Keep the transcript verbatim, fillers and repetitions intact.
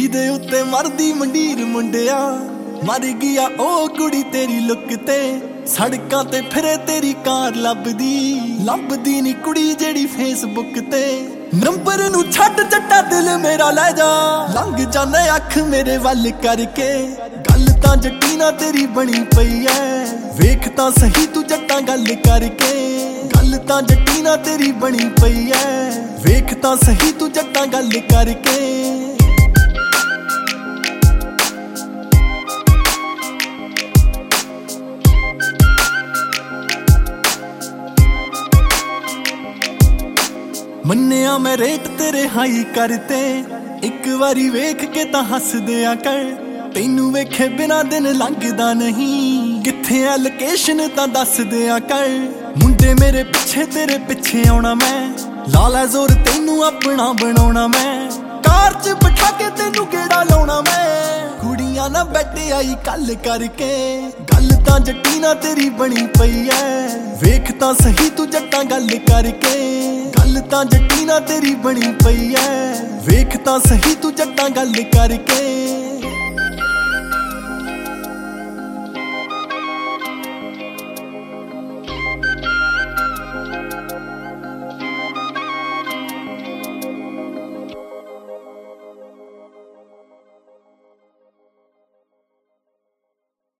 दे उत्ते मरदी मंडीर मुंडिया मर गया ओ कुड़ी तेरी लुक ते सड़कां ते फिरे तेरी कार लभदी लभदी नी कुड़ी जेड़ी फेसबुक ते नंबर नू छड्ड जट्टा दिल मेरा लै जा लंघ जाने अख मेरे वल करके गल तां जट्टी ना तेरी बनी पई ऐ वेख तां सही तू जट्टा गल करके गल तां जट्टी ना तेरी बनी पई ऐ वेख तां सही तू जट्टा गल करके मन्निया मैं रेट तेरे हाई करते एक बारी वेख के तां हस दिया कर तैनू वेखे बिना दिन लंघदा नहीं किथे है लोकेशन तां दस दिया कर मुंडे मेरे पिछे तेरे पिछे आउणा मैं ला लै जोर तैनू अपना बनाउणा मैं कार च बिठा के तैनू गेड़ा लाउणा मैं कुड़ियां ना बैठे आई कल करके गल तां जट्टी ना तेरी बनी पई ऐ वेख तां सही तू जट्टा गल करके गल तां जट्टी ना तेरी बनी पई ऐ वेख तां सही तू जट्टा गल करके।